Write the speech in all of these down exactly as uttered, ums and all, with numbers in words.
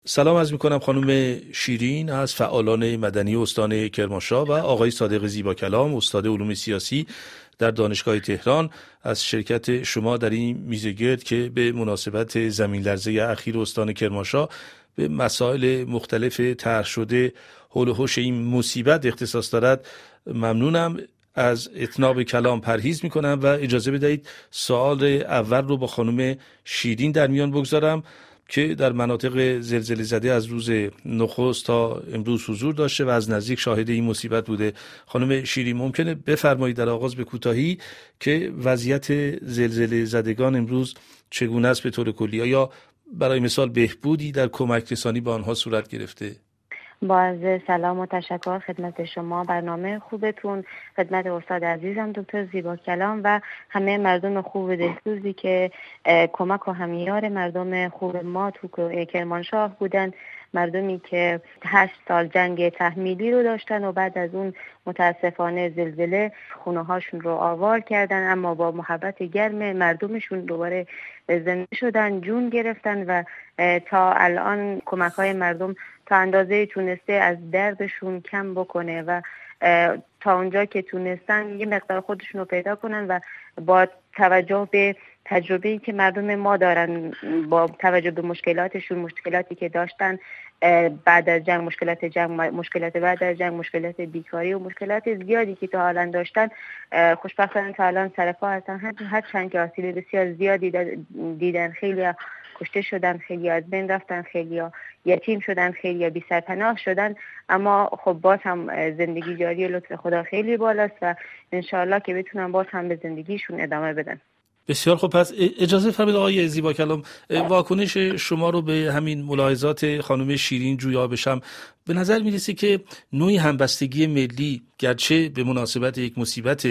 سلام عرض می‌کنم خانم شیرین از فعالان مدنی استان کرمانشاه و آقای صادق زیباکلام استاد علوم سیاسی در دانشگاه تهران از شرکت شما در این میزگرد که به مناسبت زمین لرزه اخیر استان کرمانشاه به مسائل مختلف طرح شده حول و حوش این مصیبت اختصاص دارد ممنونم. از اتناب کلام پرهیز میکنم و اجازه بدهید سوال اول رو با خانم شیرین در میان بگذارم که در مناطق زلزله زده از روز نخست تا امروز حضور داشته و از نزدیک شاهد این مصیبت بوده. خانم شیرین ممکنه بفرمایید در آغاز به کوتاهی که وضعیت زلزله زدگان امروز چگونه است به طور کلی؟ یا برای مثال بهبودی در کمک رسانی به آنها صورت گرفته؟ با عرض سلام و تشکر خدمت شما، برنامه خوبتون، خدمت استاد عزیزم دکتر زیباکلام و همه مردم خوب دلسوزی که کمک و همیار مردم خوب ما تو کرمانشاه بودن، مردمی که هشت سال جنگ تحمیلی رو داشتن و بعد از اون متاسفانه زلزله خونه هاشون رو آوار کردن، اما با محبت گرم مردمشون دوباره زنده شدن، جون گرفتن و تا الان کمک های مردم تا اندازه تونسته از دردشون کم بکنه و تا اونجا که تونستن یه مقدار خودشون رو پیدا کنن و با توجه به تجربه‌ای که مردم ما دارن، با توجه به مشکلاتشون، مشکلاتی که داشتن بعد از جنگ، مشکلات جنگ، مشکلات بعد از جنگ، مشکلات بیکاری و مشکلات زیادی که تا الان داشتن، خوشبختانه تا الان سر پا هستن، هرچند که آسیب بسیار زیادی دیدن. خیلی کشته شدن، خیلی از بین رفتن، خیلی یتیم شدن، خیلی بی سرپناه شدن، اما خب باز هم زندگی جاری لطف خدا خیلی بالاست و انشاءالله که بتونن باز هم به زندگیشون ادامه بدن. بسیار خوب. پس اجازه فرمایید آقای زیباکلام واکنش شما رو به همین ملاحظات خانم شیرین جویا بشم. به نظر میرسه که نوعی همبستگی ملی گرچه به مناسبت یک مصیبت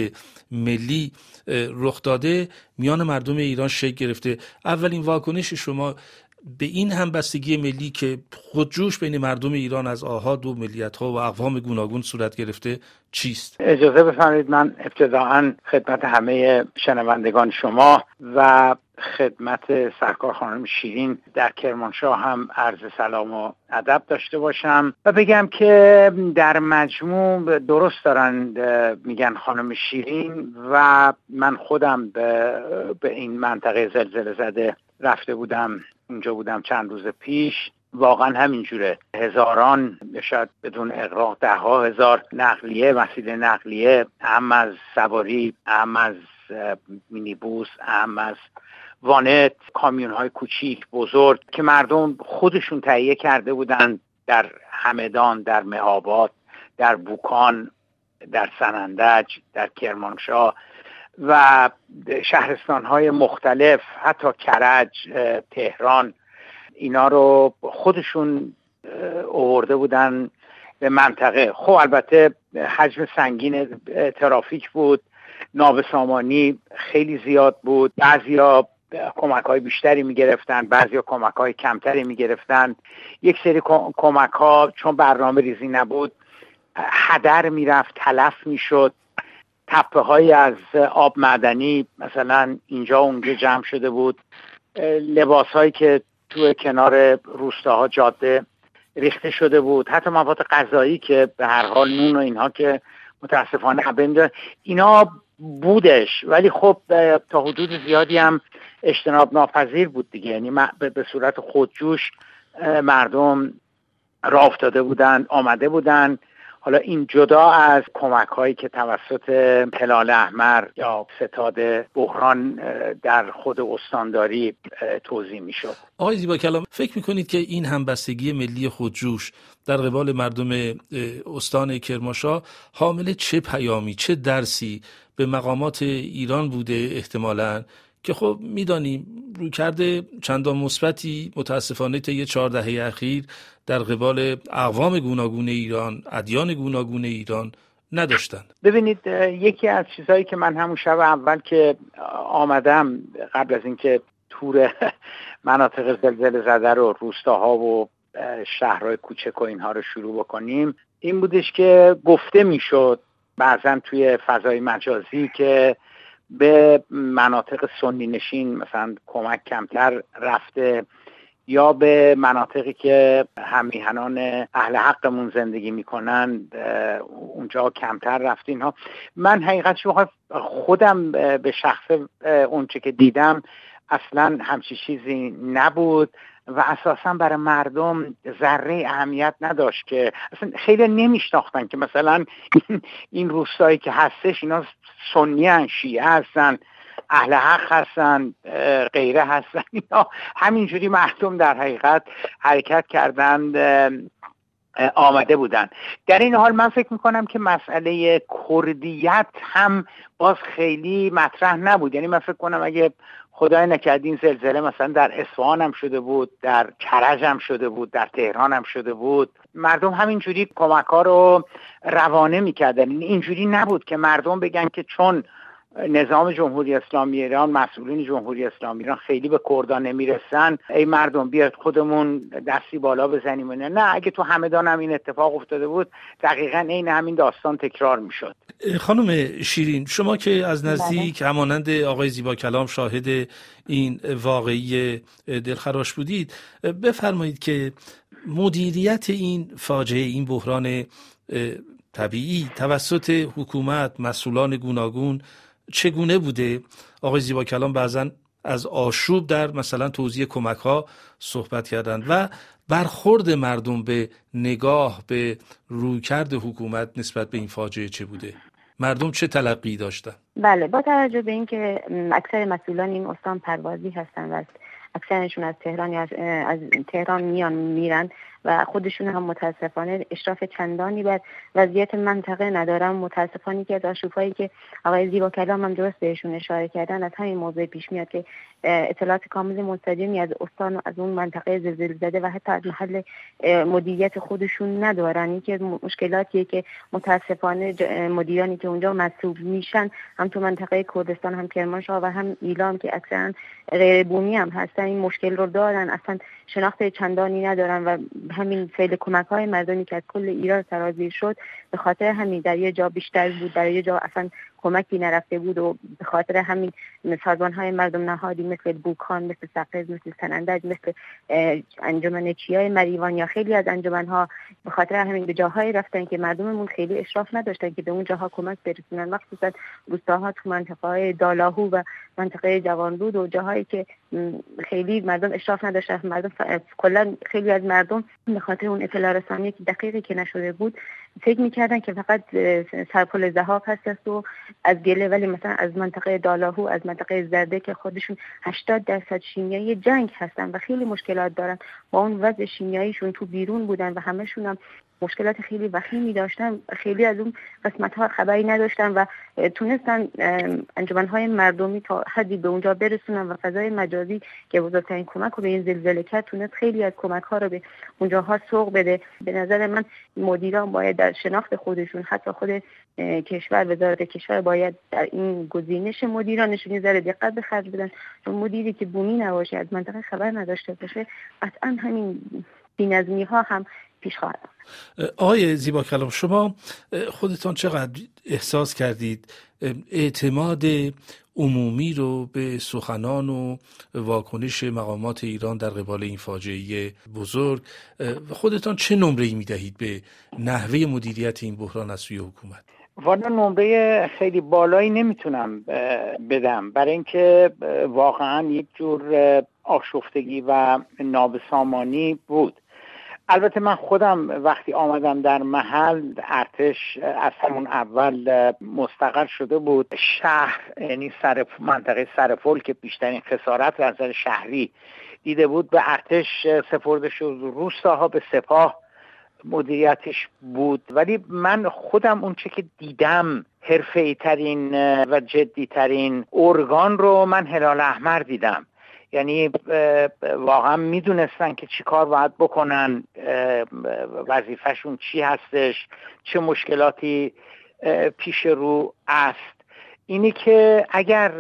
ملی رخ داده میان مردم ایران شکل گرفته. اولین واکنش شما به این همبستگی ملی که خودجوش بین مردم ایران از آحاد و ملیت‌ها و اقوام گوناگون صورت گرفته چیست؟ اجازه بفرمایید من ابتداعاً خدمت همه شنوندگان شما و خدمت سرکار خانم شیرین در کرمانشاه هم عرض سلام و ادب داشته باشم و بگم که در مجموع درست دارن میگن خانم شیرین و من خودم به, به این منطقه زلزله زده رفته بودم، اونجا بودم چند روز پیش. واقعا همینجوره، هزاران شاید بدون اغراق ده ها هزار نقلیه، وسیله نقلیه، اهم از سواری، اهم از مینیبوس، اهم از وانت، کامیون های کوچیک بزرگ که مردم خودشون تهیه کرده بودن در همدان، در مهاباد، در بوکان، در سنندج، در کرمانشاه و شهرستان های مختلف، حتی کرج، تهران، اینا رو خودشون آورده بودن به منطقه. خب البته حجم سنگین ترافیک بود، نابسامانی خیلی زیاد بود، بعضیا کمک های بیشتری می گرفتن، بعضیا کمک های کمتری می گرفتن. یک سری کمک ها چون برنامه ریزی نبود هدر می رفت، تلف می شد. تپه های از آب معدنی مثلا اینجا اونجا جمع شده بود، لباس هایی که تو کنار روستاها جاده ریخته شده بود، حتی مواد غذایی که به هر حال نون و اینها که متاسفانه حبه اینا بودش، ولی خب تا حدود زیادی هم اجتناب ناپذیر بود دیگه. یعنی به صورت خودجوش مردم راه افتاده بودن، آمده بودن. حالا این جدا از کمک هایی که توسط هلال احمر یا ستاد بحران در خود استانداری توزیع می شد. آقای زیباکلام، فکر میکنید که این همبستگی ملی خودجوش در قبال مردم استان کرمانشاه حامل چه پیامی، چه درسی به مقامات ایران بوده احتمالاً که خب میدانیم روی کرده چندان مثبتی متاسفانه طی چهار دهه اخیر در قبال اقوام گوناگون ایران، ادیان گوناگون ایران نداشتند؟ ببینید، یکی از چیزهایی که من همون شب اول که آمدم قبل از اینکه تور مناطق زلزله زده رو، روستاها و شهرهای کوچک و اینها رو شروع بکنیم، این بودش که گفته میشد بعضن توی فضای مجازی که به مناطق سنی نشین مثلا کمک کمتر رفته یا به مناطقی که همیهنان اهل حقمون زندگی میکنن اونجا کمتر رفتین ها. من حقیقتش خودم به شخص اونچه که دیدم اصلا همچی چیزی نبود و اساسا برای مردم ذره اهمیت نداشت، که اصلا خیلی نمیشناختن که مثلا این روستایی که هستش اینا سنی هن، شیعه هستن، اهل حق هستن، غیره هستن. اینا همینجوری مردم در حقیقت حرکت کردند، آمده بودن. در این حال من فکر میکنم که مسئله کردیت هم باز خیلی مطرح نبود. یعنی من فکر کنم اگه خدای نکرد این زلزله مثلا در اصفهان هم شده بود، در کرج هم شده بود، در تهران هم شده بود، مردم همینجوری کمک ها رو روانه میکردن. اینجوری نبود که مردم بگن که چون نظام جمهوری اسلامی ایران، مسئولین جمهوری اسلامی ایران خیلی به کردان نمیرسن، ای مردم بیاد خودمون دستی بالا بزنیم. نه نه، اگه تو همدان هم این اتفاق افتاده بود دقیقاً این همین داستان تکرار میشد. خانم شیرین، شما که از نزدیک همانند آقای زیبا کلام شاهد این واقعی دلخراش بودید، بفرمایید که مدیریت این فاجعه، این بحران طبیعی توسط حکومت، مسئولان گوناگون چگونه بوده؟ آقای زیبا کلام بعضن از آشوب در مثلا توزیع کمک ها صحبت کردند و برخورد مردم به نگاه به رویکرد حکومت نسبت به این فاجعه چه بوده؟ مردم چه تلقی داشتن؟ بله، با توجه به اینکه اکثر مسئولان این استان پروازی هستن و اکثرشون از تهران یا از تهران میان میرن و خودشون هم متاسفانه اشراف چندانی بر وضعیت منطقه ندارن. متاسفانه که از آشوب‌هایی که آقای زیبا کلام هم درست بهشون اشاره کردن از همین موضوع پیش میاد که اطلاعات کامل مستدیمی از استان و از اون منطقه زلزله زده و حتی از محل مدیریت خودشون ندارن. این که مشکلاتیه که متاسفانه مدیرانی که اونجا مسئول میشن هم تو منطقه کردستان، هم کرمانشاه و هم ایلام که اکثرا غیر بومی هم هستن، این مشکل رو دارن، اصلا شناخت چندانی ندارن و همین فعل کمک های مردمی که از کل ایران سرازیر شد به خاطر همین در یه جا بیشتر بود، در یه جا اصلا کمکی نرفته بود و به خاطر همین سازمان های مردم نهادی مثل بوکان، مثل سقز، مثل سنندج، مثل انجمن چیای مریوان یا خیلی از انجمن ها به خاطر همین به جاهای رفتن که مردممون خیلی اشراف نداشتن که به اون جاها کمک برسونن، مخصوصا روستاها تو منطقه های دالاهو و منطقه جوانرود و جاهایی که خیلی مردم اشراف نداشتن. مردم کلا خیلی از مردم به خاطر اون اطلاع رسانی که دقیقی که نشده بود فکر می‌کردن که فقط سرپل ذهاب هست و از گله، ولی مثلا از منطقه دالاهو، از منطقه زرده که خودشون هشتاد درصد شیمیایی جنگ هستن و خیلی مشکلات دارن با اون وضع شیمیاییشون تو بیرون بودن و همشون هم مشکلات خیلی وخیمی داشتن، خیلی از اون قسمت ها خبری نداشتن و تونستن انجمن های مردمی تا حدی به اونجا برسونن و فضای مجازی که بزرگترین کمک رو به این زلزله کرد تونست خیلی از کمک ها رو به اونجاها سوق بده. به نظر من مدیران باید در شناخت خودشون، حتی خود کشور، وزارت کشور باید در این گزینش مدیرانشون یه ذره دقت به خرج بدن، چون مدیری که بومی نباشه، از منطقه خبر نداشته باشه، قطعا همین بی‌نظمی ها هم پیش خواهد. آقای زیبا کلام، شما خودتان چقدر احساس کردید اعتماد عمومی رو به سخنان و واکنش مقامات ایران در قبال این فاجعه بزرگ؟ خودتان چه نمره‌ای می‌دهید به نحوه مدیریت این بحران از سوی حکومت؟ والا نمره خیلی بالایی نمیتونم بدم، برای اینکه واقعا یک جور آشفتگی و نابسامانی بود. البته من خودم وقتی آمدم در محل، ارتش از همون اول مستقر شده بود. شهر، یعنی سر منطقه سرپل که بیشترین خسارت از نظر شهری دیده بود، به ارتش سپرده شد، روستاها به سپاه مدیریتش بود. ولی من خودم اون چه که دیدم، حرفه‌ای ترین و جدی ترین ارگان رو من هلال احمر دیدم. یعنی واقعا میدونستن که چی کار باید بکنن، وظیفهشون چی هستش، چه مشکلاتی پیش رو است. اینی که اگر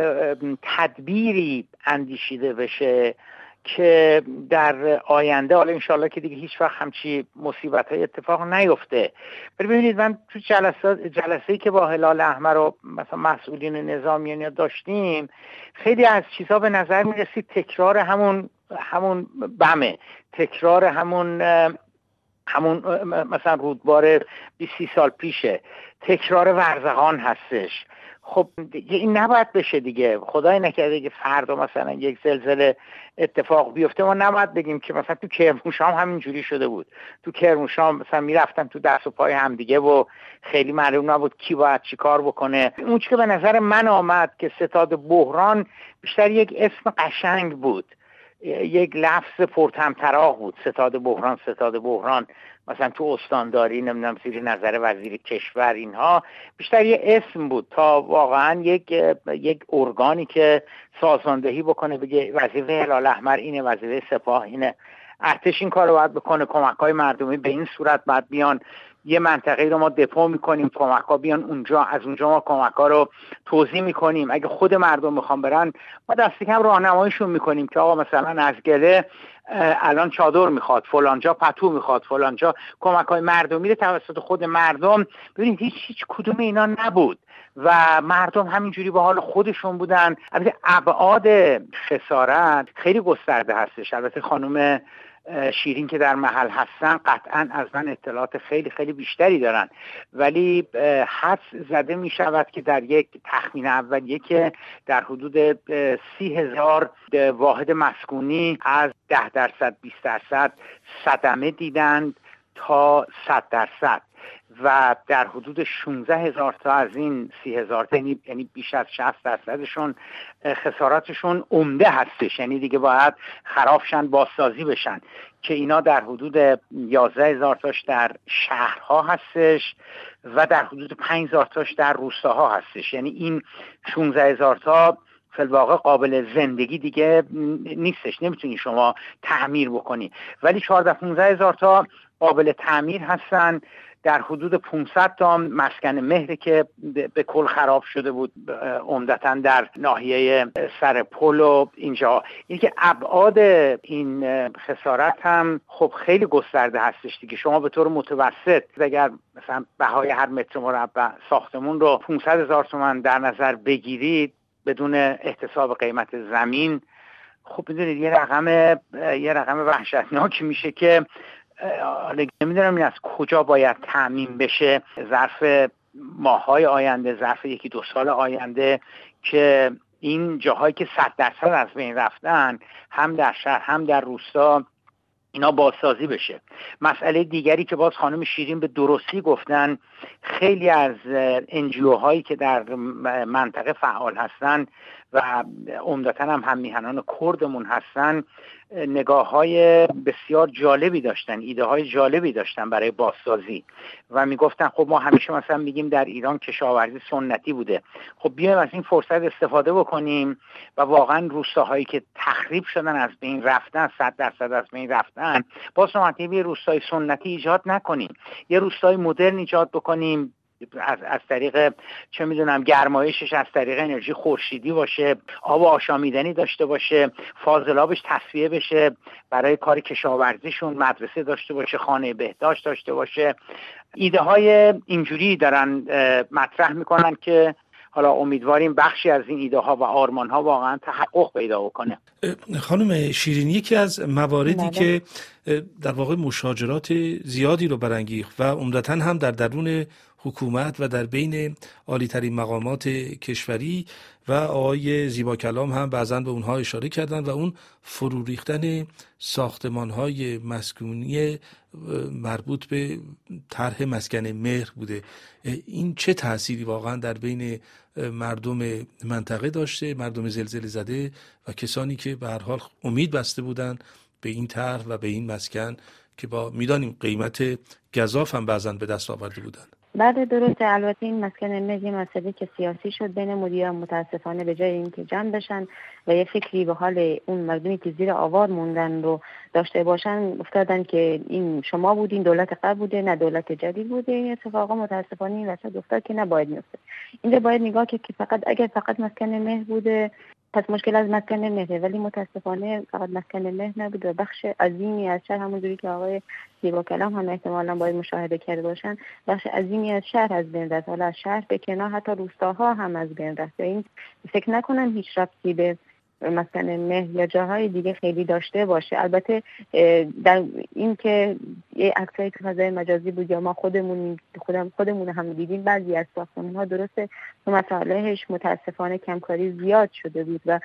تدبیری اندیشیده بشه که در آینده، حالا انشالله که دیگه هیچ وقت همچی مصیبت‌های اتفاق نیفته. ولی ببینید من تو جلسه جلسه‌ای که با هلال احمر و مثلا مسئولین نظامیان داشتیم، خیلی از چیزها به نظر می‌رسید تکرار همون همون بمه، تکرار همون همون مثلا رودبار بیست سال پیشه، تکرار ورزهان هستش. خب این نباید بشه دیگه. خدای نکرده که فردا مثلا یک زلزله اتفاق بیفته، ما نباید بگیم که مثلا تو کرمانشاه همین جوری شده بود. تو کرمانشاه مثلا میرفتن تو دست و پای هم دیگه و خیلی معلوم نبود کی باید چی کار بکنه. اون چیزی که به نظر من آمد که ستاد بحران بیشتر یک اسم قشنگ بود، یک لفظ پرطمطراق بود. ستاد بحران، ستاد بحران مثلا تو استانداری، نمیدونم زیر نظر وزیر کشور، اینها بیشتر یه اسم بود تا واقعا یک یک ارگانی که سازماندهی بکنه، بگه وظیفه هلال احمر اینه، وظیفه سپاه اینه، ارتش این کارو باید بکنه، کمک‌های مردمی به این صورت باید بیان، یه منطقه رو ما دپو میکنیم، کمک‌ها بیان اونجا، از اونجا ما کمک‌ها رو توزیع میکنیم. اگه خود مردم میخوان برن، ما دست کم راهنماییشون میکنیم که آقا مثلا از گله الان چادر میخواد، فلانجا پتو میخواد، فلانجا کمک‌های مردمی رو توسط خود مردم. ببینید هیچ هیچ کدوم اینا نبود و مردم همینجوری به حال خودشون بودن. البته ابعاد خسارت خیلی گسترده هستش. البته خانم شیرین که در محل هستن قطعا از من اطلاعات خیلی خیلی بیشتری دارن، ولی حدس زده می شود که در یک تخمین اولیه که در حدود سی هزار واحد مسکونی از ده درصد بیست درصد صدمه دیدند تا صد درصد و در حدود شانزده هزار تا از این سی هزار تا یعنی بیش از شصت درصدشون خساراتشون عمده هستش، یعنی دیگه باید خرابشن، بازسازی بشن، که اینا در حدود یازده هزار تاش در شهرها هستش و در حدود پنج هزار تاش در روستاها هستش. یعنی این شانزده هزار تا فی الواقع قابل زندگی دیگه نیستش، نمیتونی شما تعمیر بکنی، ولی چهارده پانزده هزار تا قابل تعمیر هستن. در حدود پانصد تا مسکن مهر که به کل خراب شده بود، عمدتاً در ناحیه سر پل و اینجا. این که ابعاد این خسارت هم خب خیلی گسترده هستش دیگه. شما به طور متوسط اگر مثلا بهای هر متر مربع ساختمون رو پانصد هزار تومان در نظر بگیرید بدون احتساب قیمت زمین، خب بدونید یه رقم یه رقم وحشتناکی میشه که نمیدونم این از کجا باید تأمین بشه ظرف ماه‌های آینده، ظرف یکی دو سال آینده، که این جاهایی که صد درصد از بین رفتن هم در شهر هم در روستا اینا بازسازی بشه. مسئله دیگری که باز خانم شیرین به درستی گفتن، خیلی از انجیو هایی که در منطقه فعال هستن و عمدتاً هم هم میهنان کردمون هستن، نگاه های بسیار جالبی داشتن، ایده های جالبی داشتن برای بازسازی و میگفتن خب ما همیشه مثلا میگیم در ایران کشاورزی سنتی بوده، خب بیایم از این فرصت استفاده بکنیم و واقعا روستاهایی که تخریب شدن، از بین رفتن، صد درصد از بین رفتن، باز یه روستای سنتی ایجاد نکنیم، یه روستای مدرن ایجاد بکنیم از از طریق چه میدونم گرمایشش از طریق انرژی خورشیدی باشه، آب آشامیدنی داشته باشه، فاضلابش تصفیه بشه برای کار کشاورزیشون، مدرسه داشته باشه، خانه بهداشت داشته باشه. ایده های اینجوری دارن مطرح میکنن که حالا امیدواریم بخشی از این ایده ها و آرمان ها واقعا تحقق پیدا بکنه. خانم شیرین، یکی از مواردی بله. که در واقع مشاجرات زیادی رو برانگیخت و عمدتاً هم در درون حکومت و در بین عالی‌ترین مقامات کشوری و آقای زیبا کلام هم بعضاً به اونها اشاره کردن و اون فرو ریختن ساختمان‌های مسکونی مربوط به طرح مسکن مهر بوده. این چه تأثیری واقعاً در بین مردم منطقه داشته، مردم زلزله زده و کسانی که به هر حال امید بسته بودن به این طرح و به این مسکن که با میدانیم قیمت گزاف هم بعضاً به دست آورده بودن؟ بعد درسته، البته این مسکن مهر یه مسئله که سیاسی شد بین مدیران، متاسفانه به جای اینکه جمع بشن و یه فکری به حال اون مردمی که زیر آوار موندن رو داشته باشن، افتادن که این شما بودین، دولت قبل بوده، نه دولت جدید بوده. این اتفاقا متاسفانه این وسط افتاد که نباید میفته. اینجا باید نگاه که فقط اگر فقط مسکن مهر بوده پس مشکل از مسکن مهره، ولی متاسفانه فقط مسکن مهر نبود و بخش عظیمی از شهر، همونجوری که آقای زیبا کلام هم احتمالاً باید مشاهده کرده باشن، بخش عظیمی از شهر از بین رفت. حالا از شهر به کنار حتی روستاها هم از بین رفت. این فکر نکنم هیچ ربطی به مسکن مهر یا جاهای دیگه خیلی داشته باشه. البته در این که یه عکسایی تو فضای مجازی بود یا ما خودمون خودم خودمون هم دیدیم، بعضی از ساختمان‌ها درسته تو مصالحش متاسفانه کمکاری زیاد شده بود و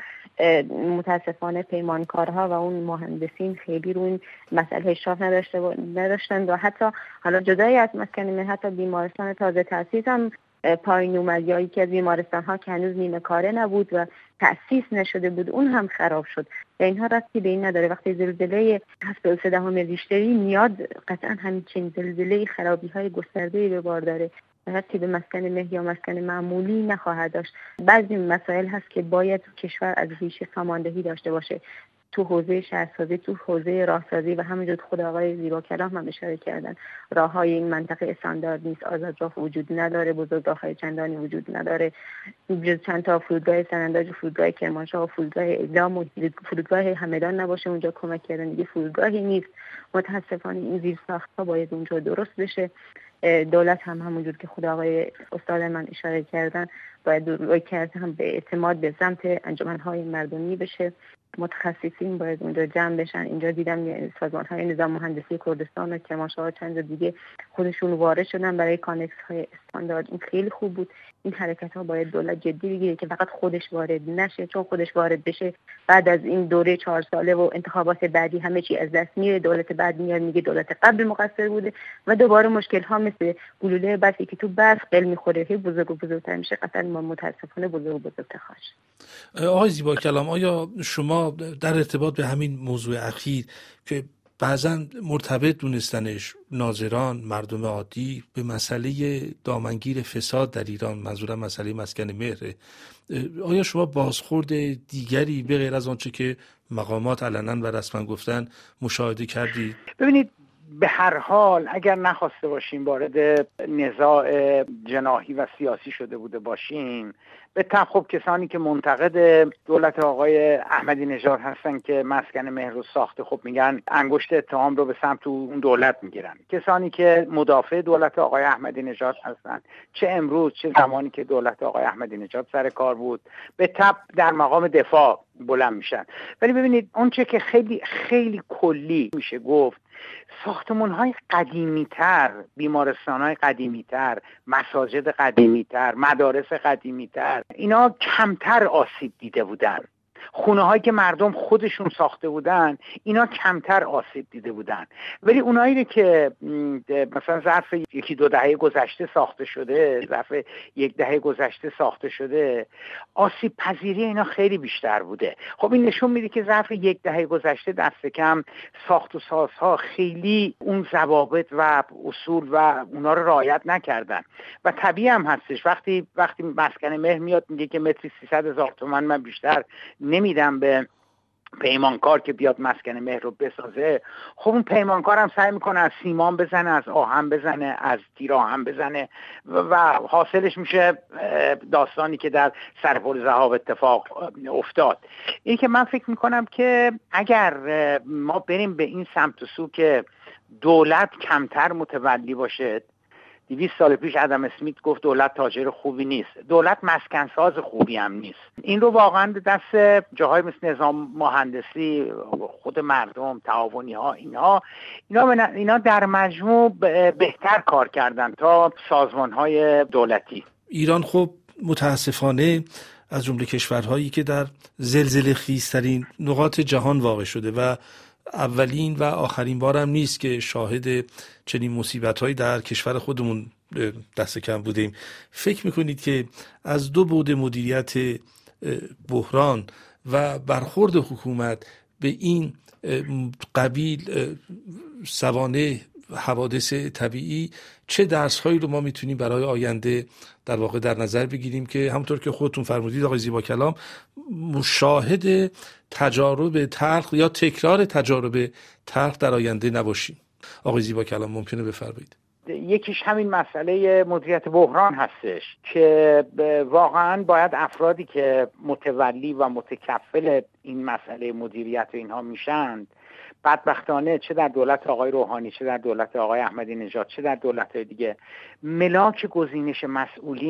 متاسفانه پیمانکارها و اون مهندسین خیلی رو این مسئله اشراف نداشته نداشتن و حتی حالا جدای از مسکن مهر حتی بیمارستان تازه تأسیس هم پایین اومد، یا یکی از بیمارستان‌ها که هنوز نیمه کاره نبود و تأسیس نشده بود اون هم خراب شد. و اینها راستی به این نداره وقتی زلزله هفت و سه دهم ریشتری میاد قطعا همچین زلزله خرابی‌های گسترده‌ای به بار داره، راستی به مسکن مهر یا مسکن معمولی نخواهد داشت. بعضی مسائل هست که باید کشور از ریشه ساماندهی داشته باشه تو حوزه شهرسازی، تو حوزه راهسازی و همینجور خود آقای زیباکلام هم اشاره کردن. راههای این منطقه استاندارد نیست، آزادراه وجود نداره، بزرگراه‌های چندانی وجود نداره، جز چند تا فرودگاه سننداج و فرودگاه کرمانشاه و فرودگاه اعلام و فرودگاه همدان نباشه اونجا کمک کردن دیگه فرودگاهی نیست. متاسفانه این زیرساخت‌ها باید اونجا درست بشه. دولت هم همونجور که خود آقای استاد من اشاره کردن باید روی کرده هم به اعتماد به سمت انجمن‌های مردمی بشه. متخصصین باید اونجا جمع بشن. اینجا دیدم سازمان‌های نظام مهندسی کردستان و کرمانشاه و چند دیگه خودشون وارد شدن برای کانکس های استاندارد. این خیلی خوب بود. این حرکت ها باید دولت جدی بگیره که فقط خودش وارد نشه، چون خودش وارد بشه بعد از این دوره چهار ساله و انتخابات بعدی همه چی از دست میره. دولت بعد میاد میگه دولت قبل مقصر بوده و دوباره مشکل ها مثل گلوله برفی که تو برف قل میخوره هی بزرگ و بزرگتر میشه. قطعا ما متاسفانه بزرگ و بزرگتر خواهد. آقای زیباکلام، آیا شما در ارتباط به همین موضوع اخیر که بعضا مرتبط دونستنش ناظران مردم عادی به مسئله دامنگیر فساد در ایران، منظورم مسئله مسکن مهره، آیا شما بازخورد دیگری به غیر از آنچه که مقامات علنا و رسما گفتن مشاهده کردید؟ ببینید، به هر حال اگر نخواسته باشیم وارد نزاع جناحی و سیاسی شده بوده باشیم، به طب خب کسانی که منتقد دولت آقای احمدی نژاد هستن که مسکن مهر رو ساخته، خب میگن انگشت اتهام رو به سمت اون دولت میگیرن. کسانی که مدافع دولت آقای احمدی نژاد هستن، چه امروز چه زمانی که دولت آقای احمدی نژاد سر کار بود، به طب در مقام دفاع بلند میشن. ولی ببینید اون چه که خیلی خیلی کلی میشه گفت، ساختمان‌های قدیمی‌تر، بیمارستان‌های قدیمی‌تر، مساجد قدیمی‌تر، مدارس قدیمی‌تر، اینا کمتر آسیب دیده بودن. خونه‌هایی که مردم خودشون ساخته بودن اینا کمتر آسیب دیده بودن. ولی اونایی که مثلا ظرف یکی دو دهه گذشته ساخته شده، ظرف یک دهه گذشته ساخته شده، آسیب پذیری اینا خیلی بیشتر بوده. خب این نشون میده که ظرف یک دهه گذشته دست کم ساخت و سازها خیلی اون ضوابط و اصول و اونا رو رعایت نکردن و طبیعی هم هستش. وقتی وقتی مسکن مهر میاد میگه که متری سیصد هزار تومان من بیشتر نمیدم به پیمانکار که بیاد مسکن مهر رو بسازه، خب اون پیمانکار هم سعی میکنه از سیمان بزنه، از آهن بزنه، از تیر آهن بزنه و حاصلش میشه داستانی که در سرپل ذهاب اتفاق افتاد. این که من فکر میکنم که اگر ما بریم به این سمت و سو که دولت کمتر متولی باشه، دویست سال پیش ادم اسمیت گفت دولت تاجر خوبی نیست، دولت مسکنساز خوبی هم نیست. این رو واقعا به دست جاهای مثل نظام مهندسی، خود مردم، تعاونی ها، اینا اینا اینا در مجموع بهتر کار کردن تا سازمان های دولتی. ایران خب متاسفانه از جمله کشورهایی که در زلزله خیزترین نقاط جهان واقع شده و اولین و آخرین بارم نیست که شاهد چنین مصیبت‌هایی در کشور خودمون دست کم بودیم. فکر می‌کنید که از دو بعد مدیریت بحران و برخورد حکومت به این قبیل سوانح حوادث طبیعی چه درس‌هایی رو ما میتونیم برای آینده در واقع در نظر بگیریم که همونطور که خودتون فرمودید آقای زیباکلام مشاهد تجارب تلخ یا تکرار تجارب تلخ در آینده نباشیم؟ آقای زیباکلام ممکنه بفرمایید؟ یکیش همین مسئله مدیریت بحران هستش که واقعا باید افرادی که متولی و متکفل این مسئله مدیریت و اینها میشند، بدبختانه چه در دولت آقای روحانی، چه در دولت آقای احمدی نژاد، چه در دولت‌های دیگه، ملاک گزینش مسئولین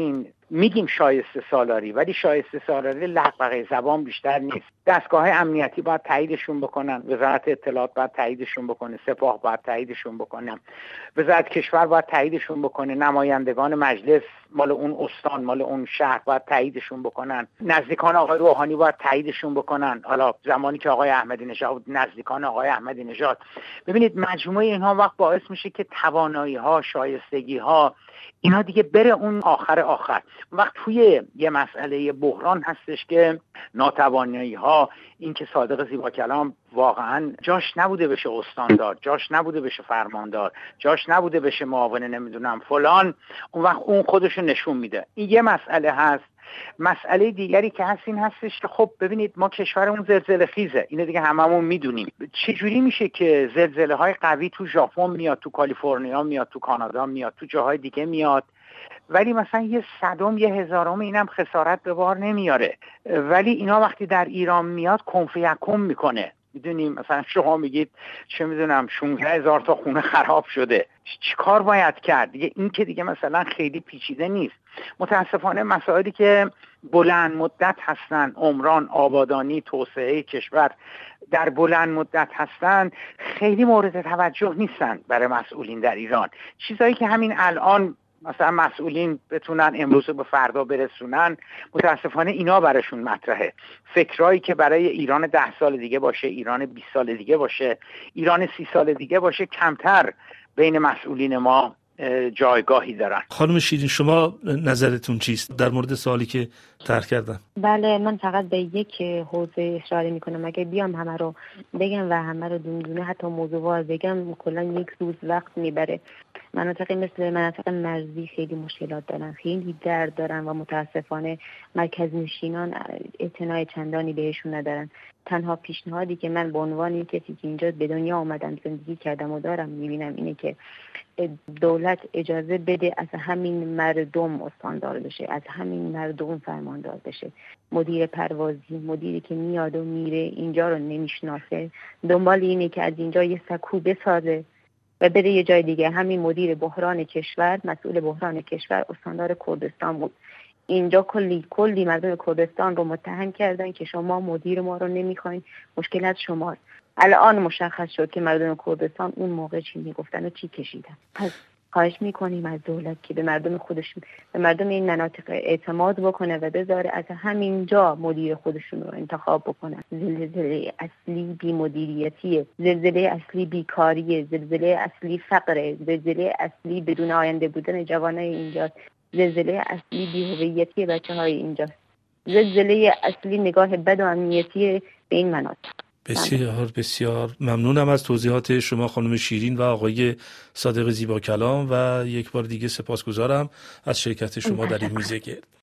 میگیم شایسته سالاری، ولی شایسته سالاری لغبغه زبان بیشتر نیست. دستگاه امنیتی باید تاییدشون بکنن، وزارت اطلاعات باید تاییدشون بکنه، سپاه باید تاییدشون بکنه، وزارت کشور باید تاییدشون بکنه، نمایندگان مجلس مال اون استان مال اون شهر باید تاییدشون بکنن، نزدیکان آقای روحانی باید تاییدشون بکنن. حالا زمانی که آقای احمدی نژاد نزدیکان آقای احمدی نژاد، ببینید مجموعه اینها وقت باعث میشه که توانایی ها، شایستگی ها، اینا دیگه بره اون آخر آخر. وقت توی یه مسئله بحران هستش که ناتوانایی ها، این که صادق زیباکلام واقعا جاش نبوده بشه استاندار، جاش نبوده بشه فرماندار، جاش نبوده بشه معاون نمیدونم فلان، اون وقت اون خودشو نشون میده. این یه مسئله هست. مسئله دیگری که هست این هستش که خب ببینید ما کشورمون زلزله خیزه، اینو دیگه هممون میدونیم. چجوری میشه که زلزله های قوی تو ژاپن میاد، تو کالیفرنیا میاد، تو کانادا میاد، تو جاهای دیگه میاد، ولی مثلا یه صدم یه هزارم اینم خسارت به بار نمیاره، ولی اینا وقتی در ایران میاد کنفیکم میکنه. میدونیم مثلا شما میگید چه میدونم شانزده هزار تا خونه خراب شده، چی کار باید کرد دیگه؟ این که دیگه مثلا خیلی پیچیده نیست. متاسفانه مسائلی که بلند مدت هستن، عمران، آبادانی، توسعه کشور در بلند مدت هستن، خیلی مورد توجه نیستن برای مسئولین در ایران. چیزایی که همین الان مثلا مسئولین بتونن امروز به فردا برسونن، متاسفانه اینا براشون مطرحه. فکرایی که برای ایران ده سال دیگه باشه، ایران بیست سال دیگه باشه، ایران سی سال دیگه باشه، کمتر بین مسئولین ما جایگاهی دارن. خانم شیرین شما نظرتون چیست در مورد سوالی که طرح کردم؟ بله، من فقط به یک حوزه اشاره میکنم. اگه بیام همه رو بگم و همه رو دونه دونه حتی موضوعات بگم کلا یک روز وقت میبره. مناطقی مثل مناطق مرزی خیلی مشکلات دارن، خیلی درد دارن و متاسفانه مرکز نشینان اعتنای چندانی بهشون ندارن. تنها پیشنهادی که من به عنوان کسی که اینجا به دنیا آمدم، زندگی کردم و دارم میبینم اینه که دولت اجازه بده از همین مردم استاندار بشه، از همین مردم فرماندار بشه. مدیر پروازی، مدیری که میاد و میره اینجا رو نمیشناسه، دنبال اینه که از اینجا یه سکو بسازه و بره یه جای دیگه. همین مدیر بحران کشور، مسئول بحران کشور استاندار کردستان بود. اینجا کلی کلی مردم کردستان رو متهم کردن که شما مدیر ما رو نمیخواین، مشکل از شماست. الان مشخص شد که مردم کردستان اون موقع چی میگفتن و چی کشیدن. پس خواهش میکنیم از دولت که به مردم خودشون، به مردم این مناطق اعتماد بکنه و بذاره از همینجا مدیر خودشون رو انتخاب بکنن. زلزله اصلی بی مدیریتیه، زلزله اصلی بیکاریه، زلزله اصلی فقره، زلزله اصلی بدون آینده بودن جوانای اینجاست، زلزله اصلی بی‌هویتی بچه‌های اینجاست، زلزله اصلی نگاه بد و امنیتی به این مناطق. بسیار بسیار ممنونم از توضیحات شما خانم شیرین و آقای صادق زیباکلام و یک بار دیگه سپاسگزارم از شرکت شما در این میزه گرد.